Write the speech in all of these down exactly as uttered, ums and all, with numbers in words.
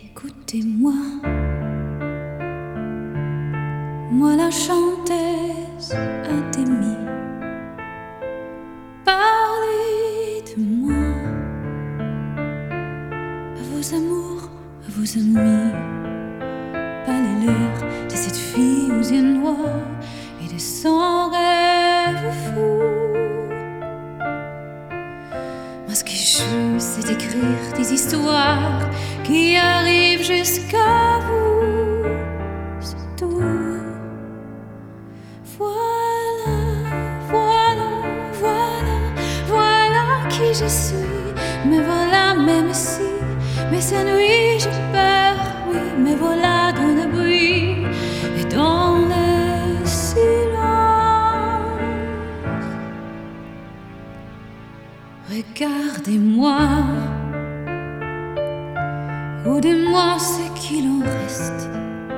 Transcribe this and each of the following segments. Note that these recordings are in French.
Écoutez-moi, moi la chanteuse Adémie, parlez de moi à vos amours, à vos ennuis, pas les leurs de cette fille aux yeux noirs et de son rêve fou. Moi ce que je veux c'est d'écrire des histoires qui arrivent jusqu'à vous, c'est tout. Voilà, voilà, voilà, voilà qui je suis. Mais voilà, même si mes ennuis j'ai peur, oui, mais voilà dans le bruit et dans le silence. Regardez-moi, ou de moi ce qu'il en reste.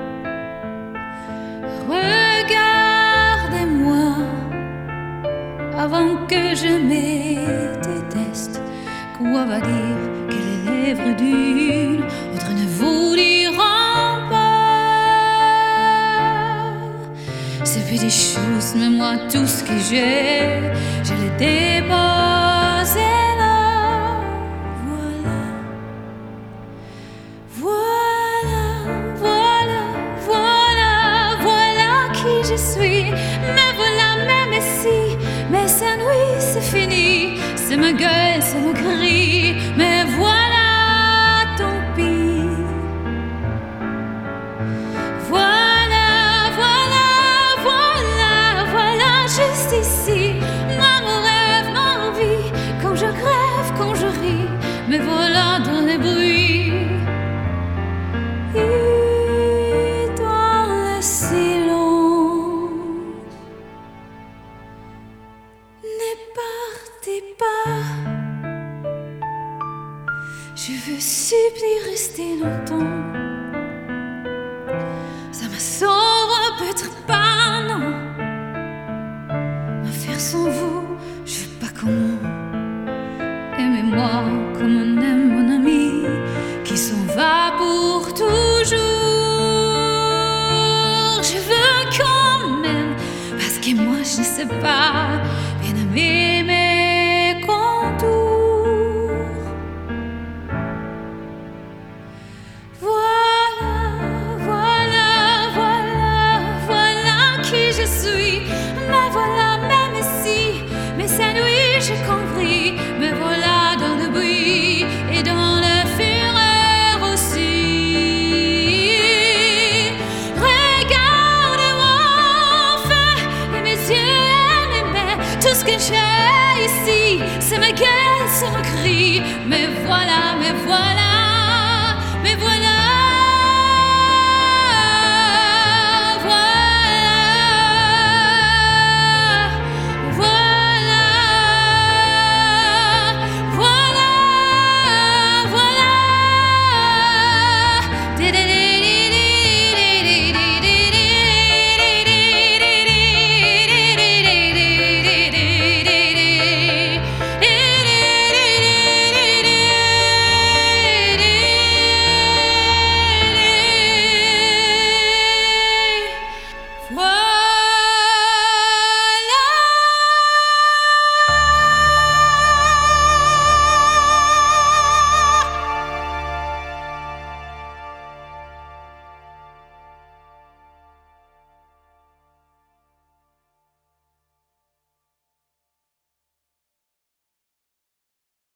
Regardez-moi avant que je me déteste. Quoi va dire que les lèvres d'une autre ne vous diront pas. C'est fait des choses, mais moi tout ce que j'ai, je l'ai déposé là. Je suis, mais voilà, même si mes ennuis c'est fini, c'est ma gueule, c'est mon cri, mais voilà, tant pis. Voilà, voilà, voilà, voilà, juste ici, moi mon rêve, mon envie, quand je crève, quand je ris, mais voilà dans les bruits. Je veux supplie rester longtemps. Ça me sauve peut-être pas, non. Ma faire sans vous, je sais pas comment. Aimez-moi comme on aime mon ami qui s'en va pour toujours. Je veux quand même, parce que moi je ne sais pas bien aimer mes contours. J'ai compris, mais voilà dans le bruit et dans la fureur aussi. Regardez-moi enfin, et mes yeux et mes mains, tout ce que j'ai ici, c'est ma gueule, c'est mon cri. Mais voilà, mais voilà, mais voilà. What?